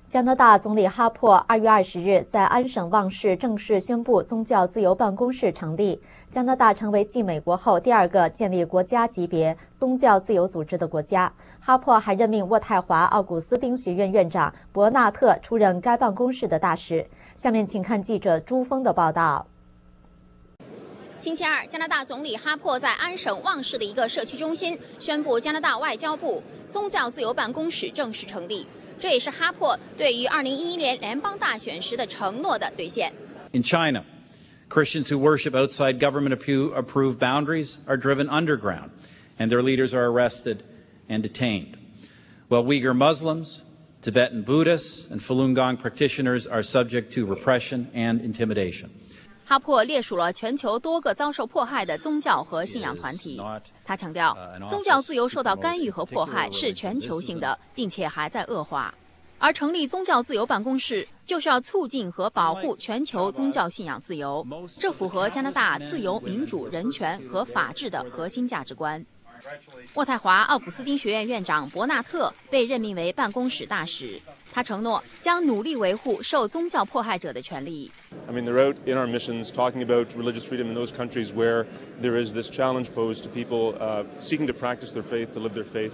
加拿大总理哈珀2月20日在安省旺市正式宣布宗教自由办公室成立。加拿大成为继美国后第2个建立国家级别宗教自由组织的国家。哈珀还任命渥太华奥古斯丁学院院长伯纳特出任该办公室的大使。下面请看记者朱峰的报道。 星期二，加拿大总理哈珀在安省旺市的一个社区中心宣布，加拿大外交部宗教自由办公室正式成立。这也是哈珀对于2011年联邦大选时的承诺的兑现。 In China, Christians who worship outside government-approved boundaries are driven underground, and their leaders are arrested and detained, while Uyghur Muslims, Tibetan Buddhists, and Falun Gong practitioners are subject to repression and intimidation. 哈珀列数了全球多个遭受迫害的宗教和信仰团体。他强调，宗教自由受到干预和迫害是全球性的，并且还在恶化。而成立宗教自由办公室，就是要促进和保护全球宗教信仰自由，这符合加拿大自由、民主、人权和法治的核心价值观。渥太华奥古斯丁学院院长伯纳特被任命为办公室大使。他承诺将努力维护受宗教迫害者的权利。 I mean, they're out in our missions talking about religious freedom in those countries where there is this challenge posed to people seeking to practice their faith, to live their faith.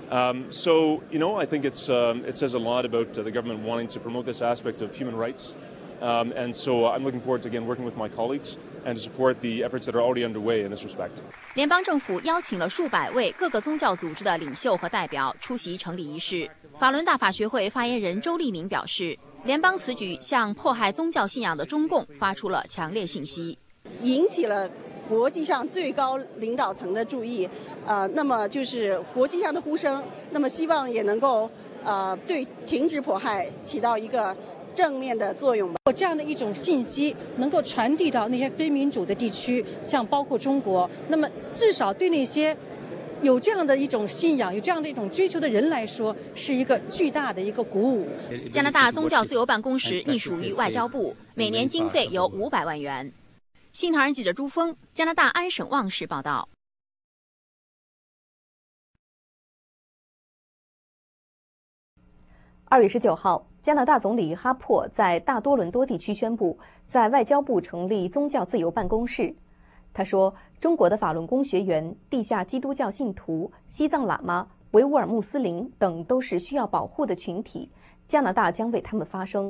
So, I think it says a lot about the government wanting to promote this aspect of human rights. And so I'm looking forward to, again, working with my colleagues and to support the efforts that are already underway in this respect. 联邦政府邀请了数百位各个宗教组织的领袖和代表出席成立仪式。法伦大法学会发言人周立明表示，联邦此举向迫害宗教信仰的中共发出了强烈信息， 引起了国际上最高领导层的注意。那么就是国际上的呼声，那么希望也能够对停止迫害起到一个正面的作用吧。 这样的一种信息能够传递到那些非民主的地区，像包括中国，那么至少对那些有这样的一种信仰、有这样的一种追求的人来说，是一个巨大的一个鼓舞。 加拿大宗教自由办公室隶属于外交部，每年经费有500万元。新唐人记者朱峰，加拿大安省旺市报道。 2月19号，加拿大总理哈珀在大多伦多地区宣布，在外交部成立宗教自由办公室。他说，中国的法轮功学员、地下基督教信徒、西藏喇嘛、维吾尔穆斯林等都是需要保护的群体，加拿大将为他们发声。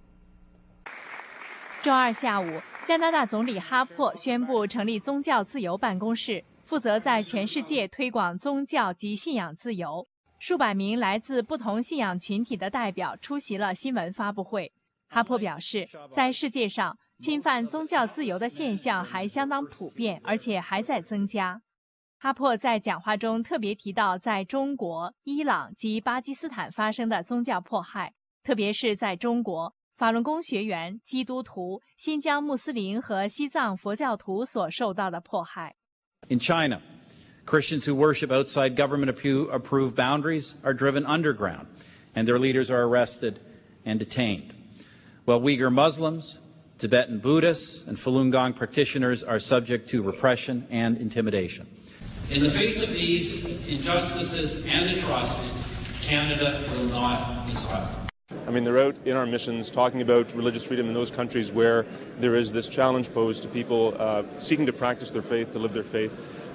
周二下午，加拿大总理哈珀宣布成立宗教自由办公室，负责在全世界推广宗教及信仰自由。数百名来自不同信仰群体的代表出席了新闻发布会。哈珀表示，在世界上，侵犯宗教自由的现象还相当普遍，而且还在增加。哈珀在讲话中特别提到在中国、伊朗及巴基斯坦发生的宗教迫害，特别是在中国，法轮功学员、基督徒、新疆穆斯林和西藏佛教徒所受到的迫害。 In China, Christians who worship outside government-approved boundaries are driven underground, and their leaders are arrested and detained, while Uyghur Muslims, Tibetan Buddhists, and Falun Gong practitioners are subject to repression and intimidation. In the face of these injustices and atrocities, Canada will not be silent. I mean, they're out in our missions talking about religious freedom in those countries where there is this challenge posed to people seeking to practice their faith, to live their faith.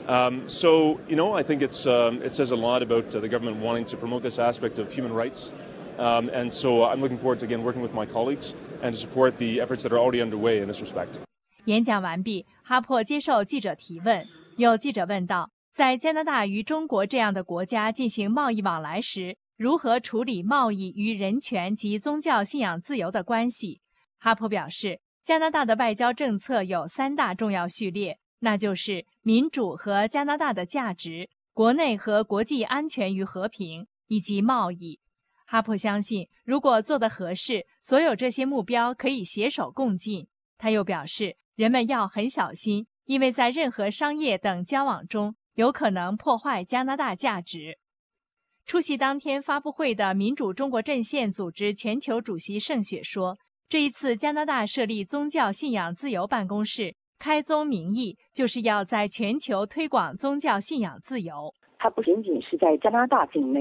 So, I think it says a lot about the government wanting to promote this aspect of human rights. And so I'm looking forward to, again, working with my colleagues and to support the efforts that are already underway in this respect. 演讲完毕，哈珀接受记者提问。有记者问道，在加拿大与中国这样的国家进行贸易往来时，如何处理贸易与人权及宗教信仰自由的关系？哈珀表示，加拿大的外交政策有3大重要序列，那就是民主和加拿大的价值、国内和国际安全与和平，以及贸易。哈珀相信，如果做得合适，所有这些目标可以携手共进。他又表示，人们要很小心，因为在任何商业等交往中，有可能破坏加拿大价值。出席当天发布会的民主中国阵线组织全球主席盛雪说，这一次加拿大设立宗教信仰自由办公室，开宗明义就是要在全球推广宗教信仰自由。 它不仅仅是在加拿大境内，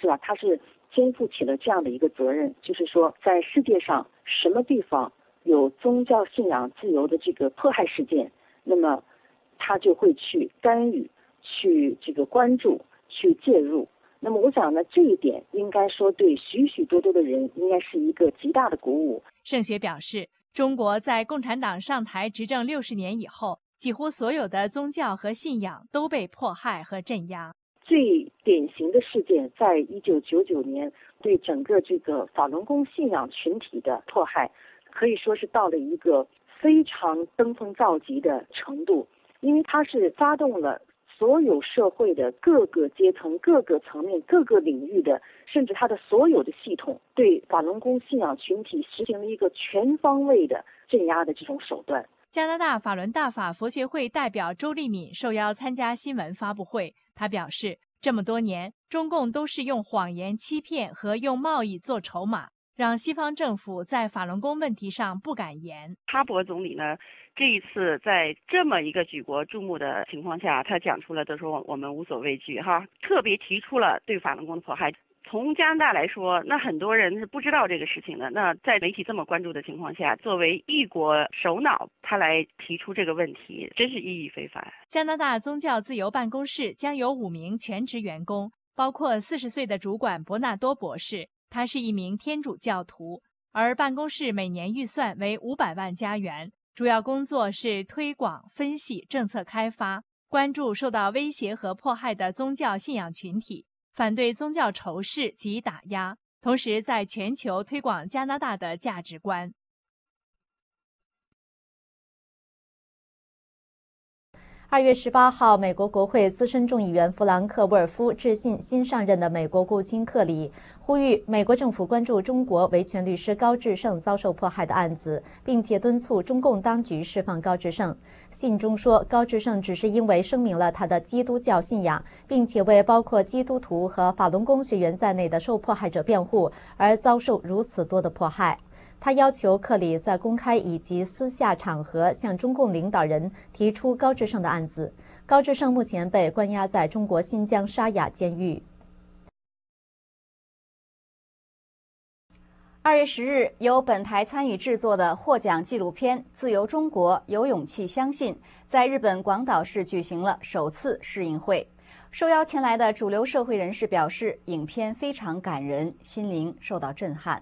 是吧，他是肩负起了这样的一个责任，就是说在世界上什么地方有宗教信仰自由的这个迫害事件，那么他就会去干预，去这个关注，去介入。那么我想呢，这一点应该说对许许多多的人应该是一个极大的鼓舞。 盛学表示，中国在共产党上台执政60年以后，几乎所有的宗教和信仰都被迫害和镇压。 最典型的事件在1999年对整个这个法轮功信仰群体的迫害，可以说是到了一个非常登峰造极的程度，因为它是发动了所有社会的各个阶层、各个层面、各个领域的，甚至它的所有的系统，对法轮功信仰群体实行了一个全方位的镇压的这种手段。 加拿大法轮大法佛学会代表周丽敏受邀参加新闻发布会，他表示，这么多年，中共都是用谎言欺骗和用贸易做筹码，让西方政府在法轮功问题上不敢言。 哈珀总理呢，这一次在这么一个举国注目的情况下，他讲出了都说我们无所畏惧哈，特别提出了对法轮功的迫害。从加拿大来说，那很多人是不知道这个事情的。那在媒体这么关注的情况下，作为一国首脑，他来提出这个问题，真是意义非凡。 加拿大宗教自由办公室将有5名全职员工，包括40岁的主管伯纳多博士，他是一名天主教徒。而办公室每年预算为500万加元，主要工作是推广、分析、政策开发，关注受到威胁和迫害的宗教信仰群体，反对宗教仇视及打压，同时在全球推广加拿大的价值观。 2月18号，美国国会资深众议员弗兰克·沃尔夫致信新上任的美国国务卿克里，呼吁美国政府关注中国维权律师高志胜遭受迫害的案子，并且敦促中共当局释放高志胜。信中说，高志胜只是因为声明了他的基督教信仰，并且为包括基督徒和法轮功学员在内的受迫害者辩护，而遭受如此多的迫害。他要求克里在公开以及私下场合向中共领导人提出高志胜的案子。高志胜目前被关押在中国新疆沙雅监狱。 2月10日，由本台参与制作的获奖纪录片《自由中国有勇气相信》在日本广岛市举行了首次试映会。受邀前来的主流社会人士表示，影片非常感人，心灵受到震撼。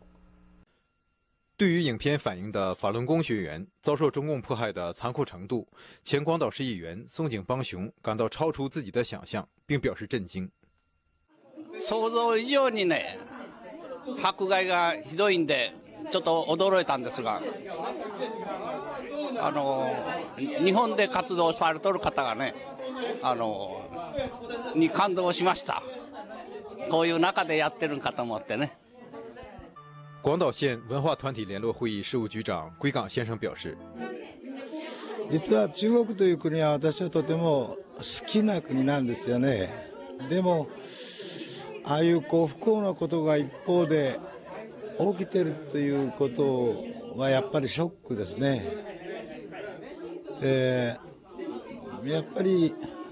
对于影片反映的法轮功学员遭受中共迫害的残酷程度，前广岛市议员松井邦雄感到超出自己的想象，并表示震惊。 想像以上にね、迫害がひどいんで、ちょっと驚いたんですが、日本で活動されている方がね、に感動しました。こういう中でやってるんかと思ってね。 广岛县文化团体联络会议事务局长龟冈先生表示， 実は中国という国は私はとても好きな国なんですよね。でもああいう不幸なことが一方で起きてるということはやっぱりショックですね。でやっぱり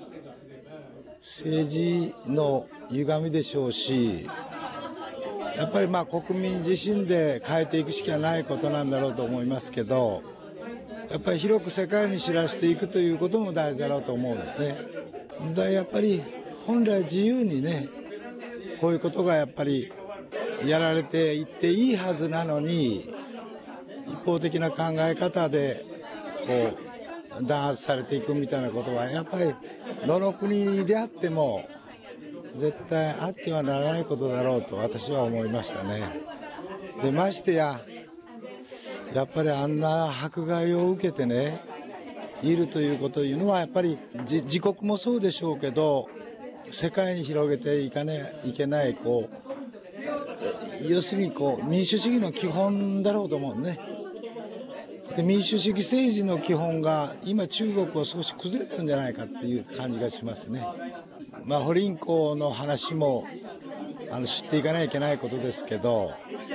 政治の歪みでしょうし、やっぱり国民自身で変えていくしかないことなんだろうと思いますけど、やっぱり広く世界に知らせていくということも大事だろうと思うんですね。やっぱり本来自由にね、こういうことがやっぱりやられていっていいはずなのに、一方的な考え方で弾圧されていくみたいなことはやっぱりどの国であっても絶対あってはならないことだろうと私は思いましたね。でましてやっぱりあんな迫害を受けてねいるということというのはやっぱり自国もそうでしょうけど、世界に広げていかねいけない要するに民主主義の基本だろうと思うね。で民主主義政治の基本が今中国は少し崩れてるんじゃないかっていう感じがしますね。不倫校の話も知っていかなきゃいけないことですけど、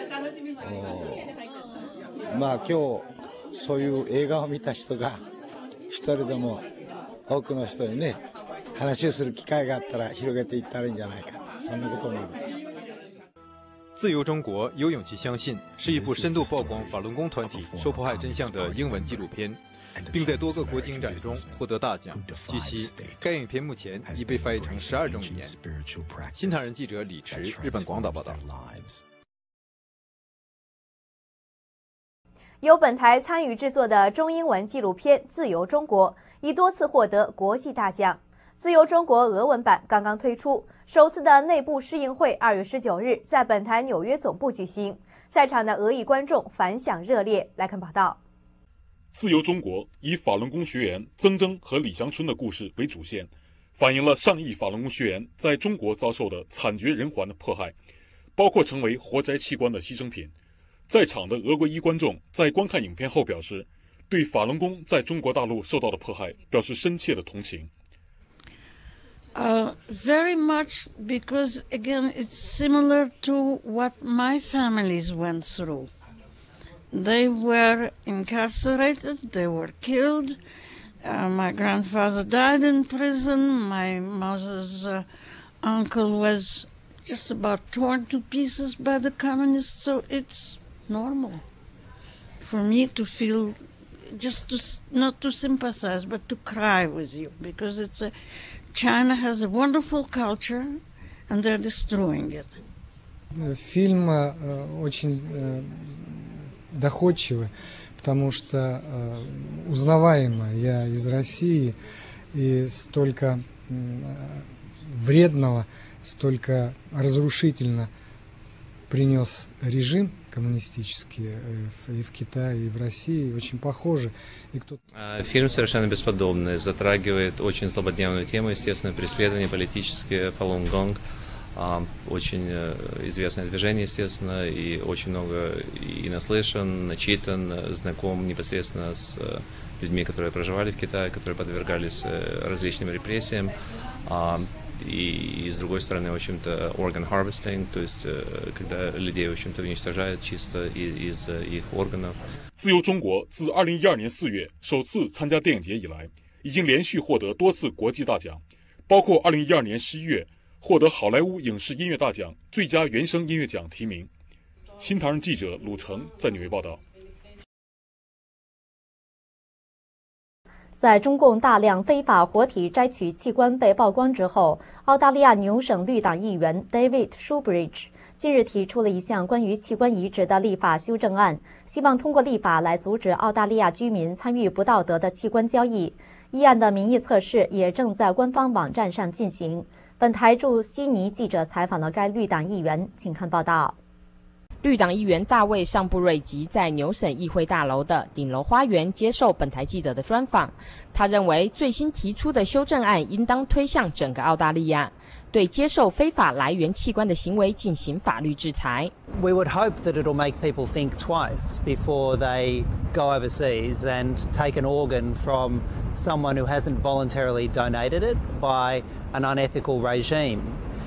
今日そういう映画を見た人が一人でも多くの人にね話をする機会があったら広げていったらいいんじゃないかと、そんなことを思いました。 自由中国有勇气相信是一部深度曝光法轮功团体受迫害真相的英文纪录片，并在多个国际影展中获得大奖。据悉，该影片目前已被翻译成12种语言。新唐人记者李驰，日本广岛报道。 由本台参与制作的中英文纪录片《自由中国》已多次获得国际大奖。自由中国俄文版刚刚推出，首次的内部试映会2月19日在本台纽约总部举行，在场的俄裔观众反响热烈。来看报道。 自由中国以法轮功学员曾铮和李祥春的故事为主线，反映了上亿法轮功学员在中国遭受的惨绝人寰的迫害，包括成为活摘器官的牺牲品。在场的俄国裔观众在观看影片后表示，对法轮功在中国大陆受到的迫害表示深切的同情。 Very much, because again, it's similar to what my families went through. They were incarcerated, they were killed. My grandfather died in prison. My mother's uncle was just about torn to pieces by the communists. So it's normal for me to feel, just to, not to sympathize, but to cry with you, because it's China has a wonderful culture, and they're destroying it. Фильм очень доходчивый, потому что узнаваемо. Я из России, и столько вредного, столько разрушительно принес режим коммунистический и в Китае, и в России, очень похожи. Фильм совершенно бесподобный, затрагивает очень злободневную тему, естественно, преследование политические, Falun Gong, очень известное движение, естественно, и очень много и наслышан, начитан, знаком непосредственно с людьми, которые проживали в Китае, которые подвергались различным репрессиям. И с другой стороны, в общем-то, organ harvesting, то есть когда людей, в общем-то, уничтожают чисто из их органов. 自由中国自2012年4月首次参加电影节以来，已经连续获得多次国际大奖，包括2012年11月获得好莱坞影视音乐大奖最佳原声音乐奖提名。新唐人记者鲁成在纽约报道。 在中共大量非法活体摘取器官被曝光之后，澳大利亚纽省绿党议员 David Shoebridge 近日提出了一项关于器官移植的立法修正案，希望通过立法来阻止澳大利亚居民参与不道德的器官交易。议案的民意测试也正在官方网站上进行。本台驻悉尼记者采访了该绿党议员，请看报道。 绿党议员大卫·尚布瑞吉在纽省议会大楼的顶楼花园接受本台记者的专访。他认为最新提出的修正案应当推向整个澳大利亚，对接受非法来源器官的行为进行法律制裁。 We would hope that it'll make people think twice before they go overseas and take an organ from someone who hasn't voluntarily donated it by an unethical regime.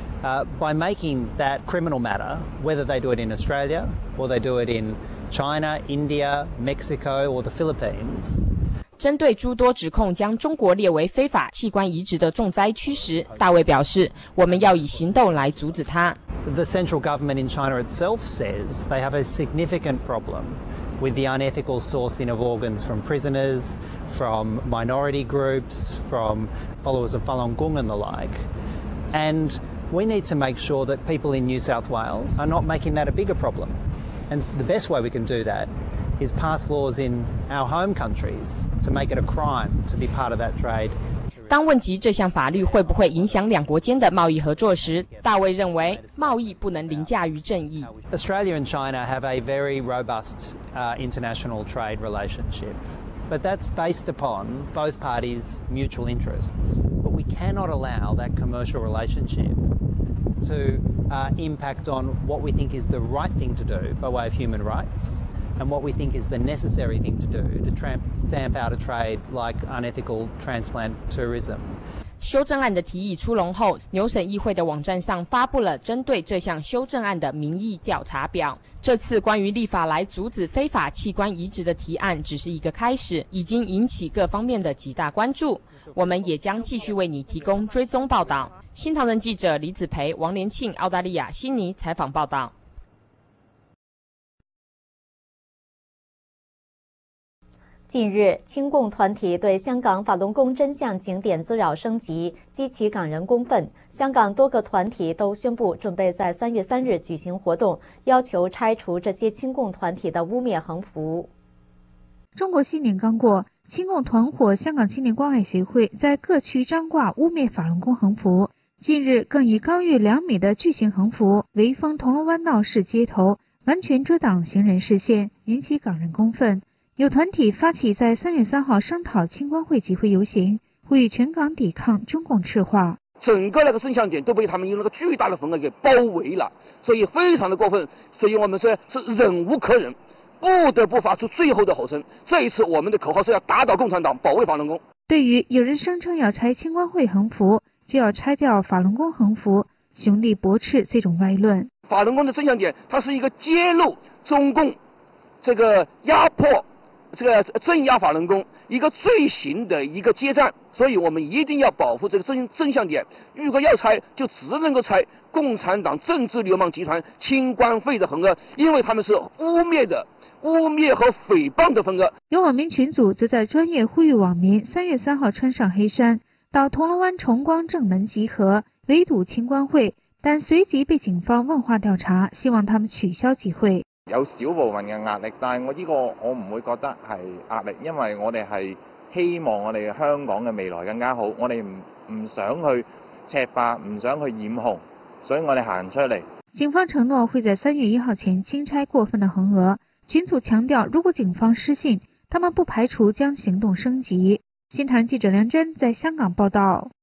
By making that criminal matter, whether they do it in Australia or they do it in China, India, Mexico or the Philippines. 针对诸多指控将中国列为非法器官移植的重灾区时，大卫表示，我们要以行动来阻止它。 The central government in China itself says they have a significant problem with the unethical sourcing of organs from prisoners, from minority groups, from followers of Falun Gong and the like. And we need to make sure that people in New South Wales are not making that a bigger problem. And the best way we can do that is pass laws in our home countries to make it a crime to be part of that trade. 当问及这项法律会不会影响两国间的贸易合作时，大卫认为贸易不能凌驾于正义。 Australia and China have a very robust international trade relationship, but that's based upon both parties' mutual interests. But we cannot allow that commercial relationship to impact on what we think is the right thing to do by way of human rights and what we think is the necessary thing to do to stamp out a trade like unethical transplant tourism. 修正案的提议出笼后，纽省议会的网站上发布了针对这项修正案的民意调查表。这次关于立法来阻止非法器官移植的提案只是一个开始，已经引起各方面的极大关注。我们也将继续为你提供追踪报道。新唐人记者李子培、王连庆，澳大利亚悉尼采访报道。 近日，亲共团体对香港法轮功真相景点滋扰升级，激起港人公愤。香港多个团体都宣布准备在3月3日举行活动，要求拆除这些亲共团体的污蔑横幅。 中国新年刚过，亲共团伙香港青年关爱协会在各区张挂污蔑法轮功横幅，近日更以高约2米的巨型横幅围封铜锣湾闹市街头，完全遮挡行人视线，引起港人公愤。有团体发起在3月3号商讨青关会集会游行，呼吁全港抵抗中共赤化。 整个那个圣像点都被他们用那个巨大的缝给包围了，所以非常的过分。所以我们说是忍无可忍，不得不发出最后的吼声。这一次我们的口号是要打倒共产党，保卫法轮功。 对于有人声称要拆青关会横幅，就要拆掉法轮功横幅，熊力驳斥这种歪论。 法轮功的真相点，它是一个揭露中共这个压迫、这个镇压法轮功一个罪行的一个街站，所以我们一定要保护这个真相点。如果要拆，就只能够拆共产党政治流氓集团青关会的横额，因为他们是污蔑和诽谤的分割。 有网民群组则在专业呼吁网民3月3号穿上黑衫，到铜锣湾重光正門集合，圍堵青關會，但隨即被警方問話調查，希望他們取消集會。 有少部分嘅壓力，但係我唔會覺得係壓力，因為我哋係希望我哋香港嘅未來更加好，我哋唔想去赤化，唔想去染紅，所以我哋行出嚟。 警方承諾會在3月1號前清拆過分的橫額。群組強調，如果警方失信，他們不排除將行動升級。新唐人記者梁真在香港報道。